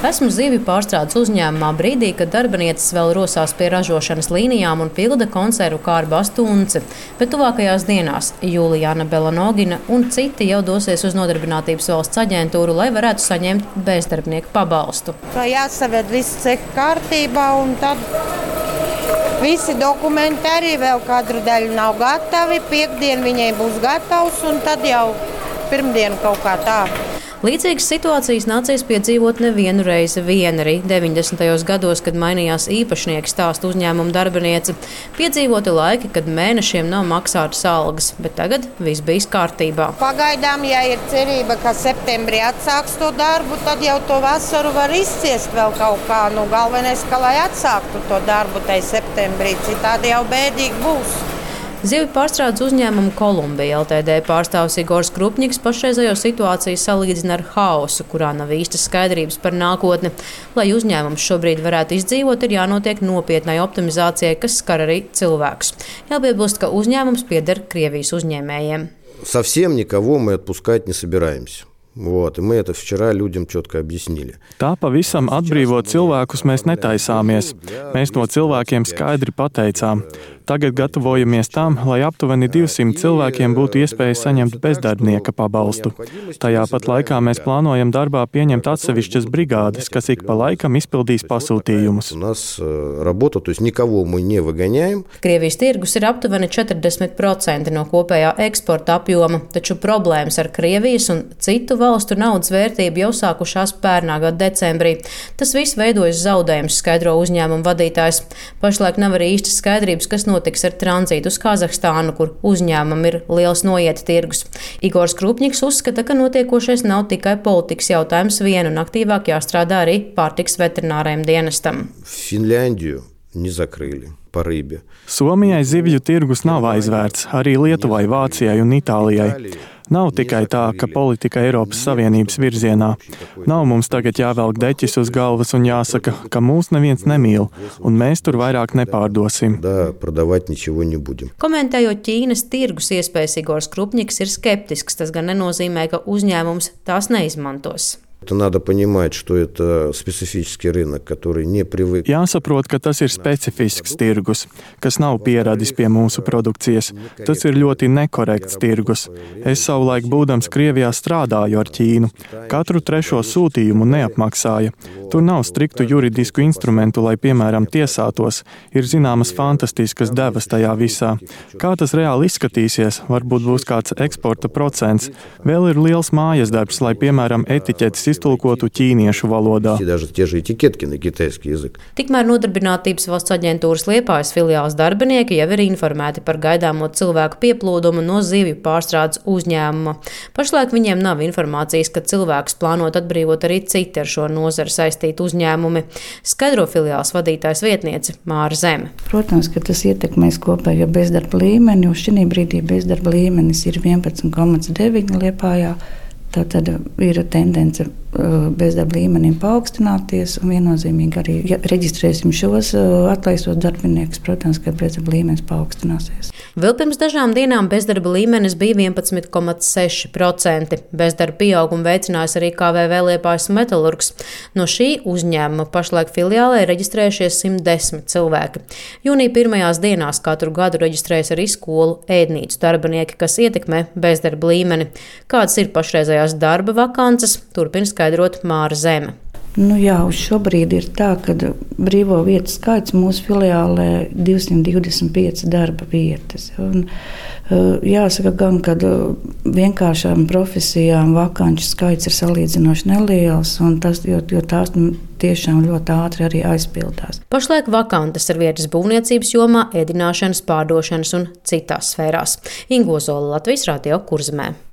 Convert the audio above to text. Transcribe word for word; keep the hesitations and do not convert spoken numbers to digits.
Esmu zivju pārstrādes uzņēmumā brīdī, kad darbinieces vēl rosās pie ražošanas līnijām un pilda konservu kārbu astunci, bet tuvākajās dienās Julijāna Belanogina un citi jau dosies uz Nodarbinātības valsts aģentūru, lai varētu saņemt bezdarbnieku pabalstu. Jāsaved viss ceha kārtībā un tad visi dokumenti arī vēl kadru daļu nav gatavi. Piektdien viņai būs gatavs un tad jau pirmdien kaut kā tā. Līdzīgas situācijas nācies piedzīvot nevienu reizi vien arī deviņdesmitajos gados, kad mainījās īpašnieki, stāsta uzņēmuma darbiniece. Piedzīvoti laiki, kad mēnešiem nav maksātas algas, bet tagad viss bijis kārtībā. Pagaidām, ja ir cerība, ka septembrī atsāks to darbu, tad jau to vasaru var izciest vēl kaut kā. Nu, galvenais, ka lai atsāktu to darbu tai septembrī, citādi jau bēdīgi būs. Zivju pārstrādes uzņēmumu Kolumbija L T D pārstāvis Igors Krupņiks pašreizējo situāciju salīdzina ar haosu, kurā nav īstas skaidrības par nākotni. Lai uzņēmums šobrīd varētu izdzīvot, ir jānotiek nopietnai optimizācijai, kas skar arī cilvēkus. Jāpiebilst, ka uzņēmums pieder Krievijas uzņēmējiem. Совсем никого мы отпускать не собираемся. Вот, и мы это вчера людям четко объяснили. Tā pavisam atbrīvot cilvēkus mēs netaisāmies. Mēs to cilvēkiem skaidri pateicām. Tagad gatavojamies tam, lai aptuveni divsimt cilvēkiem būtu iespēja saņemt bezdarbnieka pabalstu. Tajā pat laikā mēs plānojam darbā pieņemt atsevišķas brigādes, kas ik pa laikam izpildīs pasūtījumus. Krievijas tirgus ir aptuveni četrdesmit procenti no kopējā eksporta apjoma, taču problēmas ar Krievijas un citu valstu naudas vērtību jau sākušās pērnā gada decembrī. Tas viss veidojas zaudējums, skaidro uzņēmumu vadītājs. Pašlaik nav arī īstas skaidrības, kas notiks ar tranzītu uz Kazahstānu, kur uzņēmumam ir liels noiet tirgus. Igors Krupņiks uzskata, ka notiekošais nav tikai politikas jautājums vien un aktīvāk jāstrādā arī pārtiks veterinārajam dienestam. Finlandiju nezakrīli. Somijai zivju tirgus nav aizvērts, arī Lietuvai, Vācijai un Itālijai. Nav tikai tā, ka politika Eiropas Savienības virzienā. Nav mums tagad jāvelk deķis uz galvas un jāsaka, ka mūs neviens nemīl, un mēs tur vairāk nepārdosim. Komentējot Ķīnas tirgus iespējas, Igors Krupņiks ir skeptisks. Tas gan nenozīmē, ka uzņēmums tās neizmantos. Надо понимать, что это специфический рынок, который не привык. Jāsaprot, ka tas ir specifisks tirgus, kas nav pieradis pie mūsu produkcijas. Tas ir ļoti nekorekts tirgus. Es savulaik būdams Krievijā strādāju ar Ķīnu. Katru trešo sūtījumu neapmaksāja. Tur nav striktu juridisku instrumentu, lai, piemēram, tiesātos. Ir zināmas fantastiskas devas tajā visā. Kā tas reāli izskatīsies, varbūt būs kāds eksporta procents. Vēl ir liels mājas darbs, lai, piemēram, etiķetes iztulkotu ķīniešu valodā. Tikmēr Nodarbinātības valsts aģentūras Liepājas filiāles darbinieki jau ir informēti par gaidāmo cilvēku pieplūdumu no zivju pārstrādes uzņēmuma. Pašlaik viņiem nav informācijas, ka cilvēkus plānot atbrīvot arī citi ar šo nozaru saistīti uzņēmumi. Skaidro filiāles vadītājas vietniece Māra Zeme. Protams, ka tas ietekmēs kopējo bezdarba līmeni. Uz šī brīdī bezdarba līmenis ir vienpadsmit komats deviņi Liepājā. Tātad ir tendence bezdarba līmenim paaugstināties un viennozīmīgi arī, ja reģistrēsim šos atlaistos darbiniekus, protams, ka bezdarba līmenis paaugstināsies. Vēl pirms dažām dienām bezdarba līmenis bija vienpadsmit komats seši procenti. Bezdarba pieaugumu veicinājis arī K V V Liepājas metalurgs. No šī uzņēmuma pašlaik filiālē reģistrējušies simt desmit cilvēki. Jūnija pirmajās dienās katru gadu reģistrējas arī skolu ēdnīcu darbinieki, kas ietekmē bezdarba līmeni. Kādas ir pašreizējās darba vakances, turpina skaidrot Māra Zeme. Nu jā, uz šobrīd ir tā, ka brīvo vietu skaits mūsu filiālē divsimt divdesmit pieci darba vietas. Un, jāsaka gan, ka vienkāršām profesijām vakanču skaits ir salīdzinoši neliels, un tas, jo, jo tās tiešām ļoti ātri arī aizpildās. Pašlaik vakantes ir vietas būvniecības jomā, ēdināšanas, pārdošanas un citās sfērās. Inga Ozola, Latvijas radio Kurzemē.